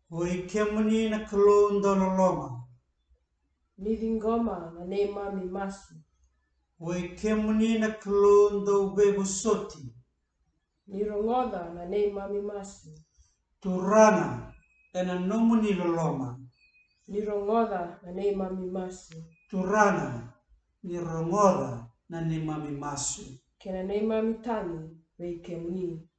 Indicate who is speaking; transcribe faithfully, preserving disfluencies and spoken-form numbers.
Speaker 1: Oi kemuni na kalunda loloma.
Speaker 2: Ni vingoma na ne mami masu.
Speaker 1: Oi kemuni na kalunda ubebo soti.
Speaker 2: Ni rongoda na ne mami masu.
Speaker 1: Turana ena nomuni loloma.
Speaker 2: Ni rongoda na ne mami masu.
Speaker 1: Turana ni rongoda na ne mami masu.
Speaker 2: Kena ne mami tani wei kemuni.